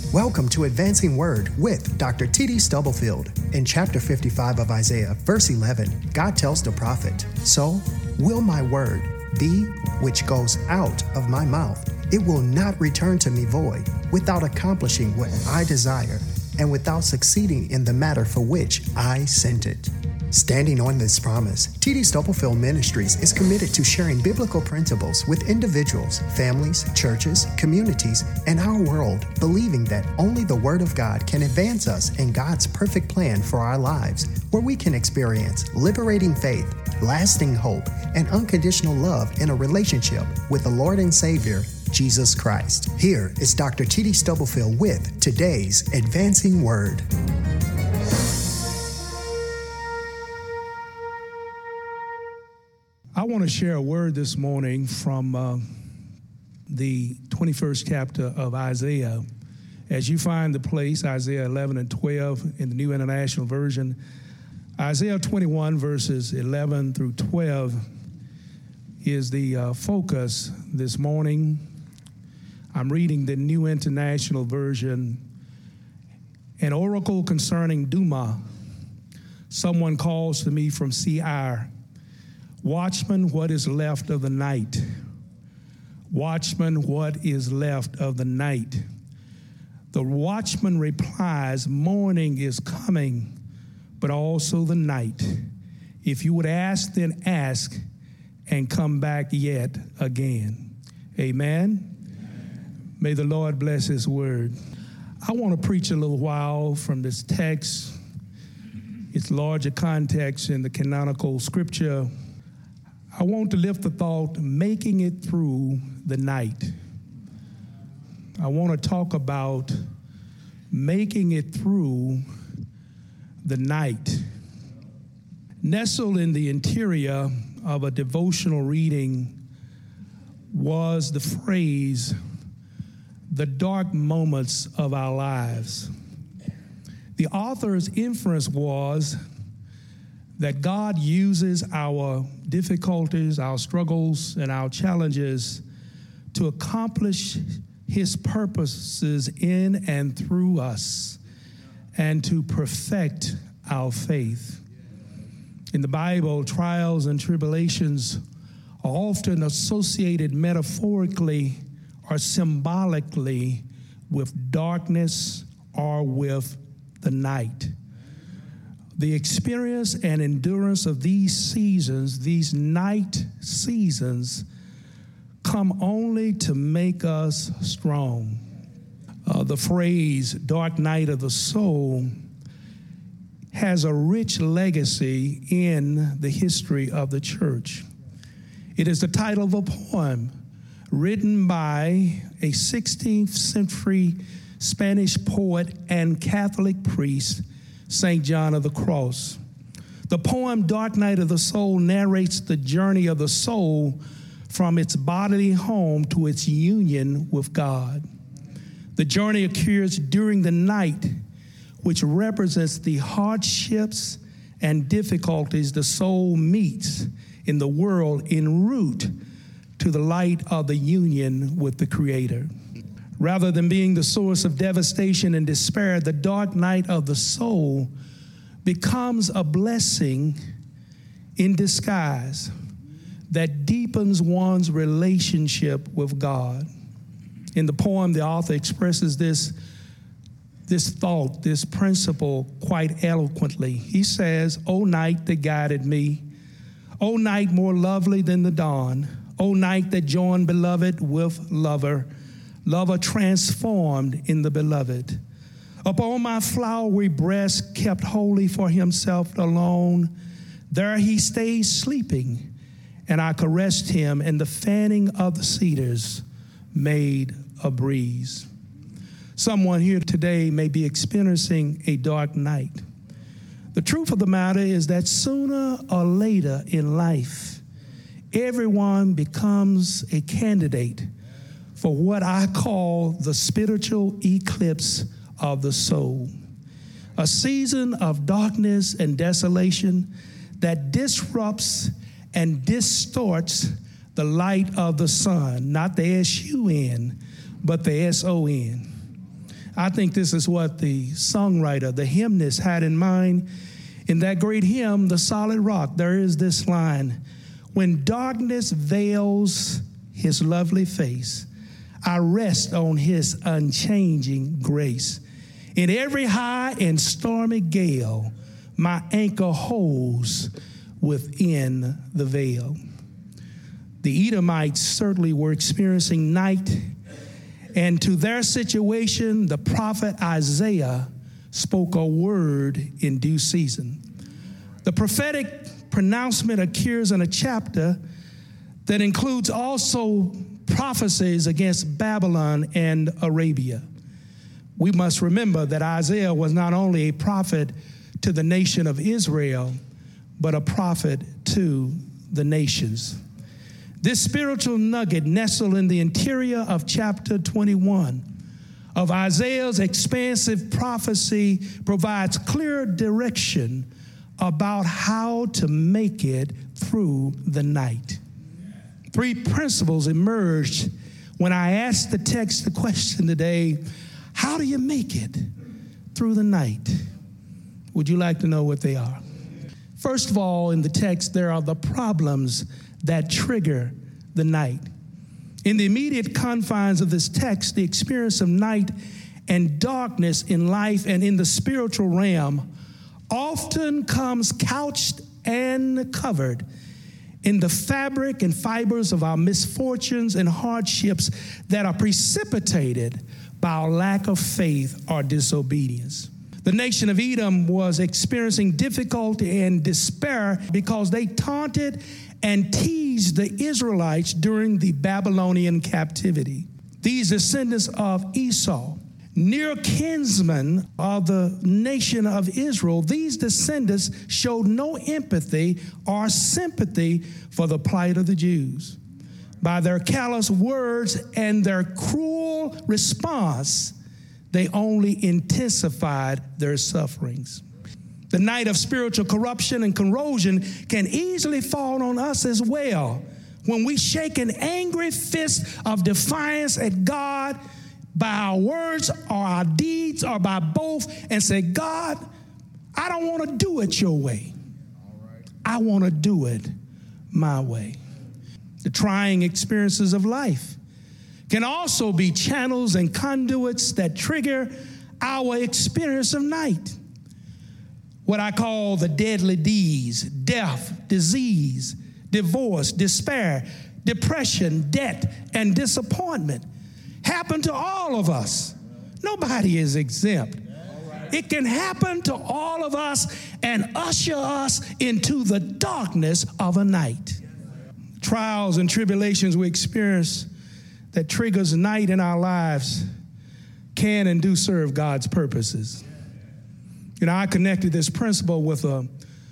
Welcome to Advancing Word with Dr. T.D. Stubblefield. In chapter 55 of Isaiah, verse 11, God tells the prophet, "So will my word be which goes out of my mouth. It will not return to me void, without accomplishing what I desire, and without succeeding in the matter for which I sent it." Standing on this promise, T.D. Stubblefield Ministries is committed to sharing biblical principles with individuals, families, churches, communities, and our world, believing that only the Word of God can advance us in God's perfect plan for our lives, where we can experience liberating faith, lasting hope, and unconditional love in a relationship with the Lord and Savior, Jesus Christ. Here is Dr. T.D. Stubblefield with today's Advancing Word. I want to share a word this morning from the 21st chapter of Isaiah. As you find the place, Isaiah 11 and 12 in the New International Version, Isaiah 21 verses 11 through 12 is the focus this morning. I'm reading the New International Version. An oracle concerning Duma. Someone calls to me from Seir. Watchman, what is left of the night? Watchman, what is left of the night? The watchman replies, morning is coming, but also the night. If you would ask, then ask, and come back yet again. Amen? May the Lord bless his word. I want to preach a little while from this text. Its larger context in the canonical scripture. I want to lift the thought, making it through the night. I want to talk about making it through the night. Nestled in the interior of a devotional reading was the phrase, the dark moments of our lives. The author's inference was that God uses our difficulties, our struggles, and our challenges to accomplish his purposes in and through us and to perfect our faith. In the Bible, trials and tribulations are often associated metaphorically or symbolically with darkness or with the night. The experience and endurance of these seasons, these night seasons, come only to make us strong. The phrase, dark night of the soul, has a rich legacy in the history of the church. It is the title of a poem written by a 16th century Spanish poet and Catholic priest, St. John of the Cross. The poem Dark Night of the Soul narrates the journey of the soul from its bodily home to its union with God. The journey occurs during the night, which represents the hardships and difficulties the soul meets in the world en route to the light of the union with the Creator. Rather than being the source of devastation and despair, the dark night of the soul becomes a blessing in disguise that deepens one's relationship with God. In the poem, the author expresses this thought, this principle quite eloquently. He says, "O night that guided me, O night more lovely than the dawn, O night that joined beloved with lover transformed in the beloved. Upon my flowery breast kept holy for himself alone, there he stays sleeping, and I caressed him, and the fanning of the cedars made a breeze." Someone here today may be experiencing a dark night. The truth of the matter is that sooner or later in life, everyone becomes a candidate for what I call the spiritual eclipse of the soul, a season of darkness and desolation that disrupts and distorts the light of the sun, not the S-U-N, but the S-O-N. I think this is what the songwriter, the hymnist, had in mind in that great hymn, The Solid Rock. There is this line, when darkness veils his lovely face, I rest on his unchanging grace. In every high and stormy gale, my anchor holds within the veil. The Edomites certainly were experiencing night, and to their situation, the prophet Isaiah spoke a word in due season. The prophetic pronouncement occurs in a chapter that includes also prophecies against Babylon and Arabia. We must remember that Isaiah was not only a prophet to the nation of Israel, but a prophet to the nations. This spiritual nugget nestled in the interior of chapter 21 of Isaiah's expansive prophecy provides clear direction about how to make it through the night. 3 principles emerged when I asked the text the question today, how do you make it through the night? Would you like to know what they are? First of all, in the text, there are the problems that trigger the night. In the immediate confines of this text, the experience of night and darkness in life and in the spiritual realm often comes couched and covered in the fabric and fibers of our misfortunes and hardships that are precipitated by our lack of faith or disobedience. The nation of Edom was experiencing difficulty and despair because they taunted and teased the Israelites during the Babylonian captivity. These descendants of Esau, near kinsmen of the nation of Israel, these descendants showed no empathy or sympathy for the plight of the Jews. By their callous words and their cruel response, they only intensified their sufferings. The night of spiritual corruption and corrosion can easily fall on us as well when we shake an angry fist of defiance at God by our words or our deeds or by both and say, God, I don't want to do it your way. I want to do it my way. The trying experiences of life can also be channels and conduits that trigger our experience of night. What I call the deadly D's: death, disease, divorce, despair, depression, debt, and disappointment happen to all of us. Nobody is exempt. It can happen to all of us and usher us into the darkness of a night. Trials and tribulations we experience that triggers night in our lives can and do serve God's purposes. You know, I connected this principle with a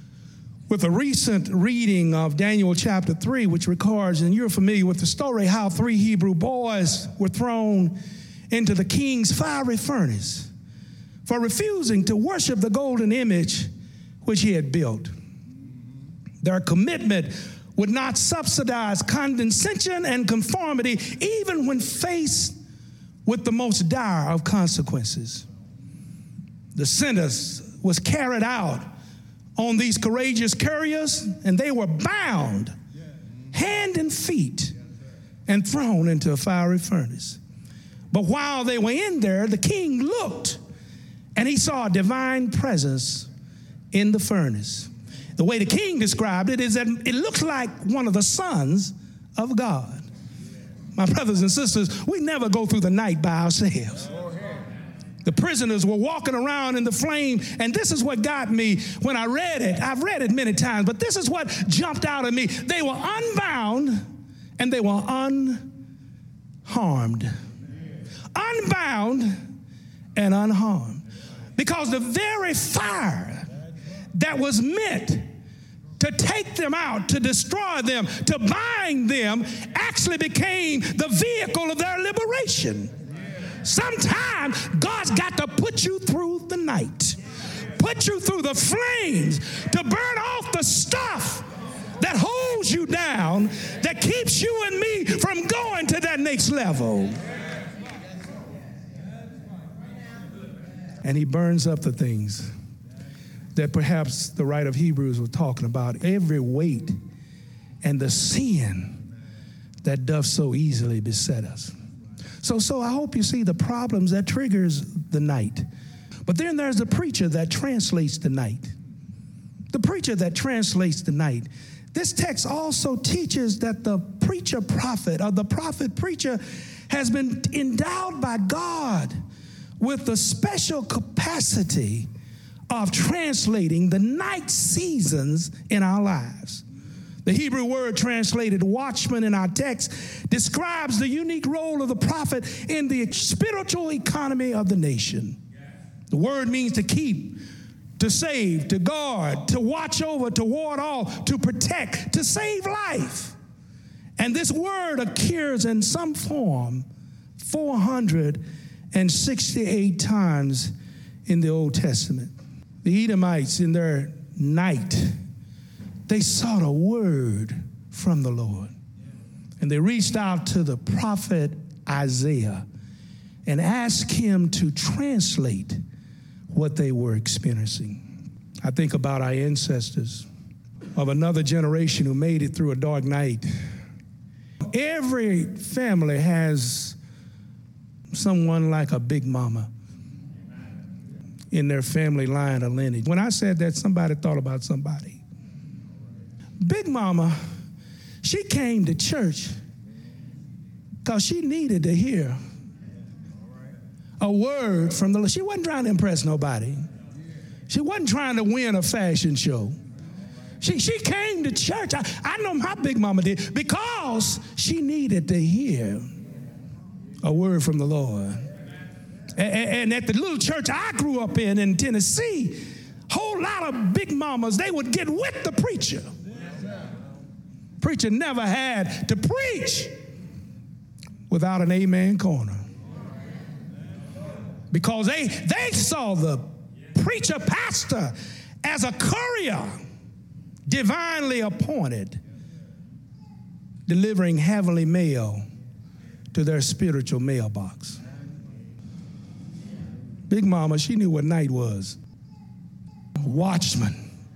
recent reading of Daniel chapter 3, which records, and you're familiar with the story, how 3 Hebrew boys were thrown into the king's fiery furnace for refusing to worship the golden image which he had built. Their commitment would not subsidize condescension and conformity, even when faced with the most dire of consequences. The sentence was carried out on these courageous couriers, and they were bound hand and feet and thrown into a fiery furnace. But while they were in there, the king looked, and he saw a divine presence in the furnace. The way the king described it is that it looks like one of the sons of God. My brothers and sisters, we never go through the night by ourselves. The prisoners were walking around in the flame, and this is what got me when I read it. I've read it many times, but this is what jumped out at me. They were unbound and they were unharmed. Unbound and unharmed. Because the very fire that was meant to take them out, to destroy them, to bind them, actually became the vehicle of their liberation. Sometimes God's got to put you through the night, put you through the flames to burn off the stuff that holds you down, that keeps you and me from going to that next level. and he burns up the things that perhaps the writer of Hebrews was talking about, every weight and the sin that doth so easily beset us. So I hope you see the problems that triggers the night. But then there's the preacher that translates the night. The preacher that translates the night. This text also teaches that the preacher prophet or the prophet preacher has been endowed by God with the special capacity of translating the night seasons in our lives. The Hebrew word translated watchman in our text describes the unique role of the prophet in the spiritual economy of the nation. The word means to keep, to save, to guard, to watch over, to ward off, to protect, to save life. And this word occurs in some form 468 times in the Old Testament. The Edomites in their night, they sought a word from the Lord. And they reached out to the prophet Isaiah and asked him to translate what they were experiencing. I think about our ancestors of another generation who made it through a dark night. Every family has someone like a Big Mama in their family line of lineage. When I said that, somebody thought about somebody. Big Mama, she came to church because she needed to hear a word from the Lord. She wasn't trying to impress nobody. She wasn't trying to win a fashion show. She came to church. I know my Big Mama did, because she needed to hear a word from the Lord. And at the little church I grew up in Tennessee, whole lot of Big Mamas, they would get with the preacher. Preacher never had to preach without an amen corner, because they saw the preacher pastor as a courier, divinely appointed, delivering heavenly mail to their spiritual mailbox. Big Mama, she knew what night was. Watchman.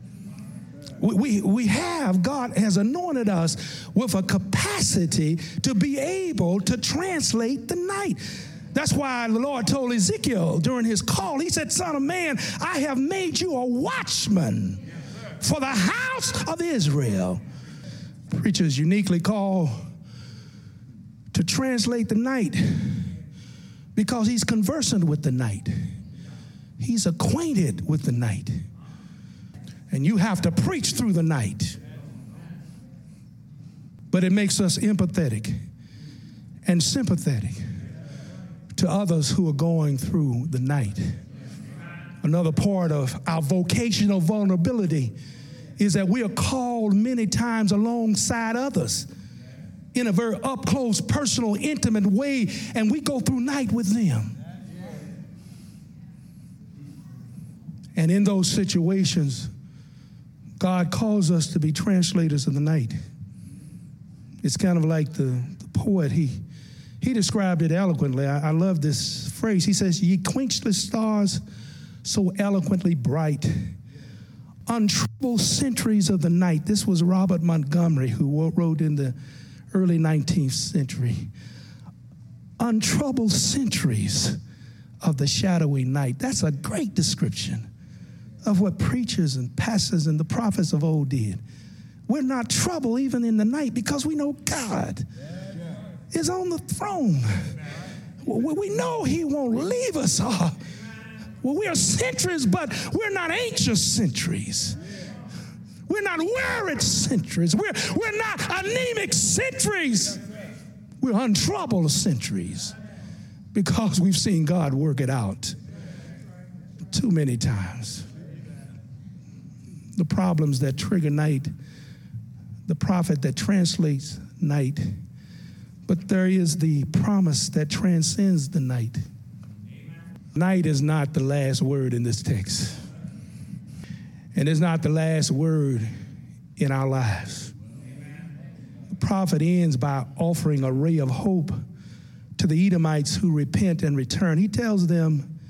We have, God has anointed us with a capacity to be able to translate the night. That's why the Lord told Ezekiel during his call, he said, "Son of man, I have made you a watchman for the house of Israel." Preacher is uniquely called to translate the night because he's conversant with the night. He's acquainted with the night. And you have to preach through the night. But it makes us empathetic and sympathetic to others who are going through the night. Another part of our vocational vulnerability is that we are called many times alongside others in a very up-close, personal, intimate way, and we go through night with them. And in those situations, God calls us to be translators of the night. It's kind of like the poet, he described it eloquently. I love this phrase. He says, "Ye quenchless stars, so eloquently bright, untroubled centuries of the night." This was Robert Montgomery, who wrote in the early 19th century. Untroubled centuries of the shadowy night. That's a great description of what preachers and pastors and the prophets of old did. We're not troubled even in the night because we know God is on the throne. We know he won't leave us. Well, we are centuries, but we're not anxious centuries. We're not worried centuries. We're not anemic centuries. We're untroubled centuries because we've seen God work it out too many times. The problems that trigger night, the prophet that translates night, but there is the promise that transcends the night. Night is not the last word in this text, and it's not the last word in our lives. The prophet ends by offering a ray of hope to the Edomites who repent and return. He tells them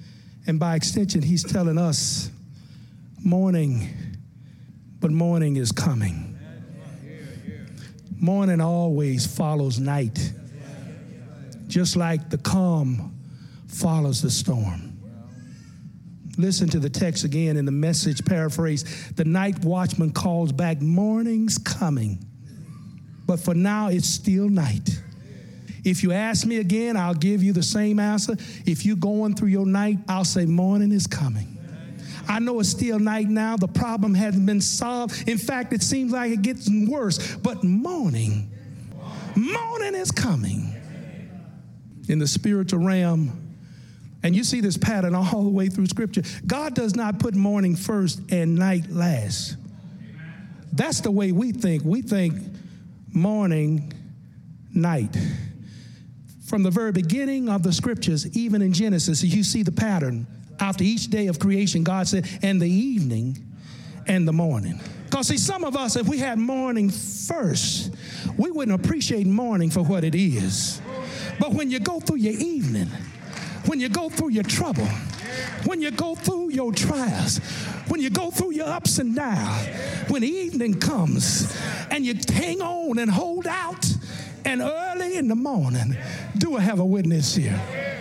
And by extension, he's telling us morning, but morning is coming. Morning always follows night, just like the calm follows the storm. Listen to the text again in the Message paraphrase. The night watchman calls back, morning's coming, but for now it's still night. If you ask me again, I'll give you the same answer. If you're going through your night, I'll say morning is coming. I know it's still night now. The problem hasn't been solved. In fact, it seems like it gets worse. But morning is coming. In the spiritual realm, and you see this pattern all the way through Scripture, God does not put morning first and night last. That's the way we think. We think morning, night. From the very beginning of the Scriptures, even in Genesis, you see the pattern. After each day of creation, God said, and the evening and the morning. Because see, some of us, if we had morning first, we wouldn't appreciate morning for what it is. But when you go through your evening, when you go through your trouble, when you go through your trials, when you go through your ups and downs, when the evening comes and you hang on and hold out, and early in the morning, do I have a witness here?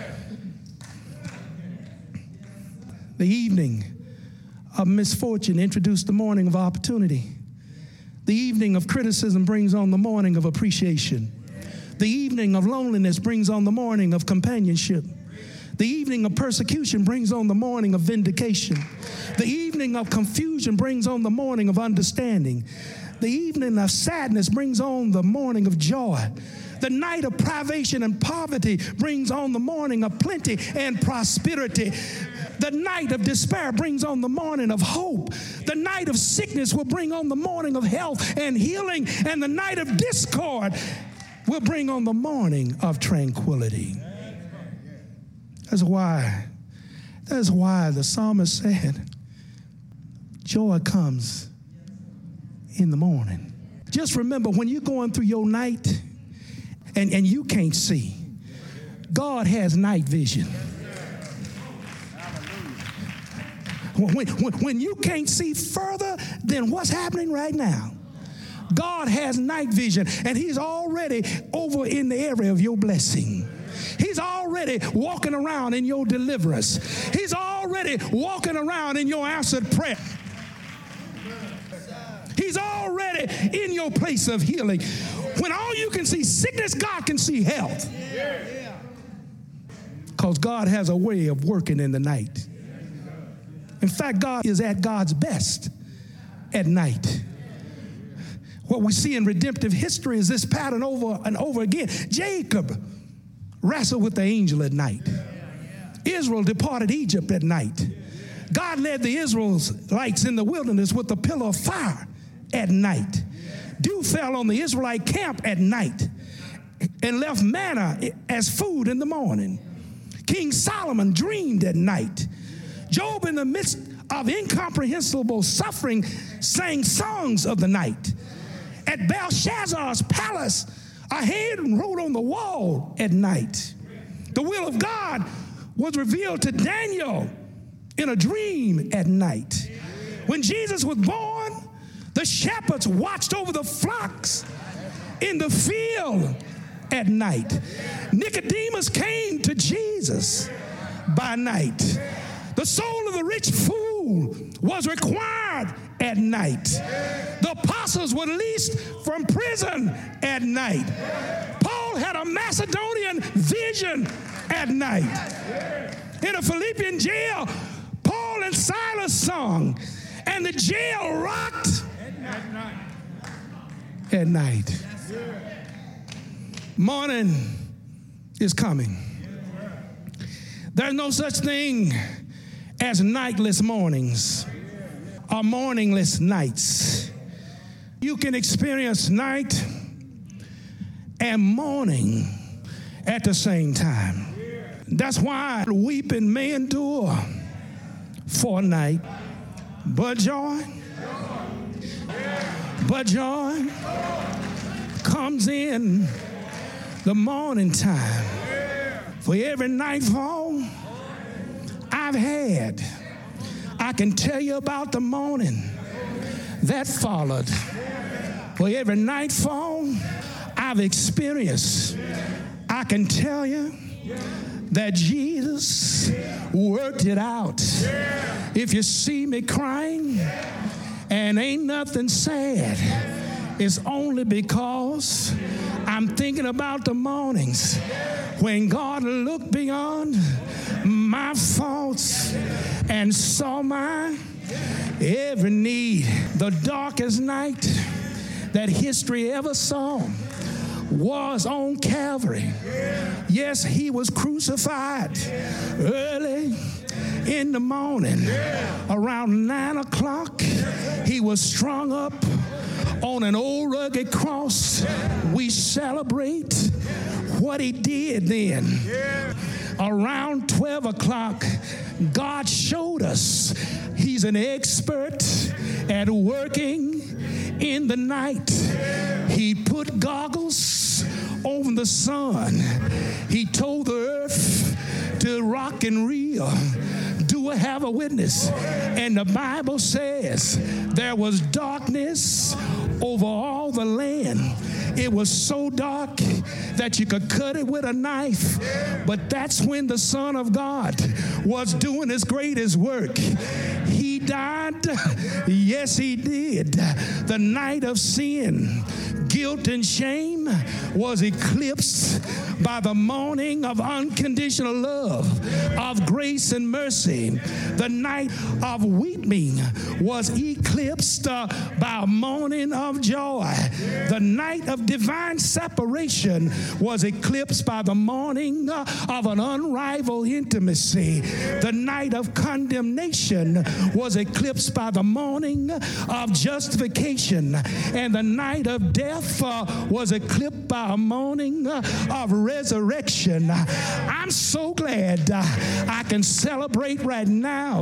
The evening of misfortune introduced the morning of opportunity. The evening of criticism brings on the morning of appreciation. The evening of loneliness brings on the morning of companionship. The evening of persecution brings on the morning of vindication. The evening of confusion brings on the morning of understanding. The evening of sadness brings on the morning of joy. The night of privation and poverty brings on the morning of plenty and prosperity. The night of despair brings on the morning of hope. The night of sickness will bring on the morning of health and healing. And the night of discord will bring on the morning of tranquility. That's why the psalmist said, joy comes in the morning. Just remember, when you're going through your night and you can't see, God has night vision. When you can't see further than what's happening right now, God has night vision, and he's already over in the area of your blessing. He's already walking around in your deliverance. He's already walking around in your answered prayer. He's already in your place of healing. When all you can see sickness, God can see health. Because God has a way of working in the night. In fact, God is at God's best at night. What we see in redemptive history is this pattern over and over again. Jacob wrestled with the angel at night. Israel departed Egypt at night. God led the Israelites in the wilderness with a pillar of fire at night. Dew fell on the Israelite camp at night and left manna as food in the morning. King Solomon dreamed at night. Job, in the midst of incomprehensible suffering, sang songs of the night. At Belshazzar's palace, a hand wrote on the wall at night. The will of God was revealed to Daniel in a dream at night. When Jesus was born, the shepherds watched over the flocks in the field at night. Nicodemus came to Jesus by night. The soul of the rich fool was required at night. The apostles were released from prison at night. Paul had a Macedonian vision at night. In a Philippian jail, Paul and Silas sung, and the jail rocked at night. Morning is coming. There's no such thing as nightless mornings or morningless nights. You can experience night and morning at the same time. That's why weeping may endure for a night, but joy comes in the morning time. For every nightfall, I've had. I can tell you about the morning that followed. For every nightfall I've experienced, I can tell you that Jesus worked it out. If you see me crying and ain't nothing sad, it's only because I'm thinking about the mornings when God looked beyond my faults and saw my every need. The darkest night that history ever saw was on Calvary. Yes, he was crucified early in the morning. Around 9 o'clock, he was strung up on an old rugged cross. We celebrate what he did then. Around 12 o'clock, God showed us he's an expert at working in the night. He put goggles on the sun. He told the earth to rock and reel. Do I have a witness? And the Bible says there was darkness over all the land. It was so dark that you could cut it with a knife. But that's when the Son of God was doing his greatest work. He died. Yes, he did. The night of sin, guilt, and shame was eclipsed by the morning of unconditional love, of grace and mercy. The night of weeping was eclipsed by a morning of joy. The night of divine separation was eclipsed by the morning of an unrivaled intimacy. The night of condemnation was eclipsed by the morning of justification. And the night of death was eclipsed by a morning of resurrection. I'm so glad I can celebrate right now.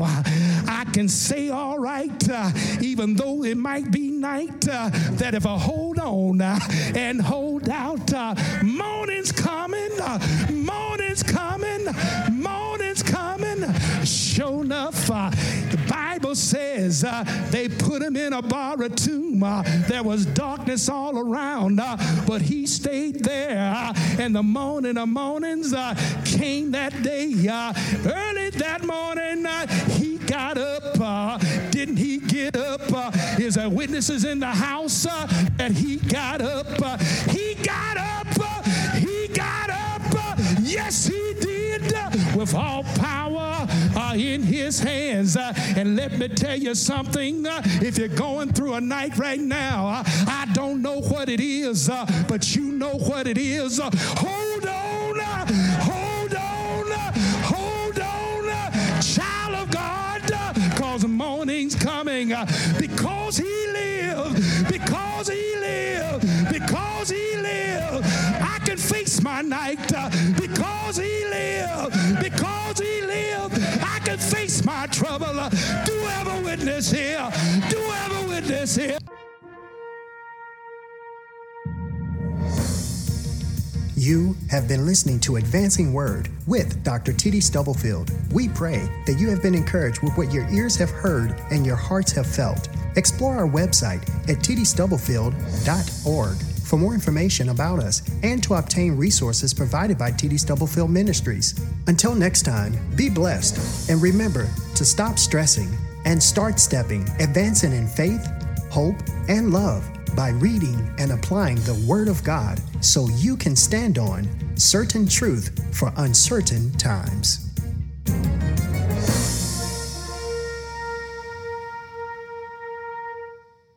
I can say all right, even though it might be night, that if I hold on and hold out, morning's coming, morning's coming, morning's coming. Sure enough, the Bible says they put him in a borrowed tomb. There was darkness all around, but he stayed there. And the morning of mornings came that day. Early that morning, he got up. Didn't he get up? Is there witnesses in the house that he got up? He got up. He got up. Yes, he did. With all power in his hands. And let me tell you something. If you're going through a night right now, I don't know what it is, but you know what it is. Hold on. Hold on. Hold on. Child of God, because morning's coming. Because he lived. Because he lived. Because he lived. I can face my night. Because he lived. Because he lived. I can face my trouble. Do have a witness here. Do have a witness here. You have been listening to Advancing Word with Dr. T.D. Stubblefield. We pray that you have been encouraged with what your ears have heard and your hearts have felt. Explore our website at tdstubblefield.org for more information about us and to obtain resources provided by T.D. Stubblefield Ministries. Until next time, be blessed and remember to stop stressing and start stepping, advancing in faith, hope, and love by reading and applying the Word of God so you can stand on certain truth for uncertain times.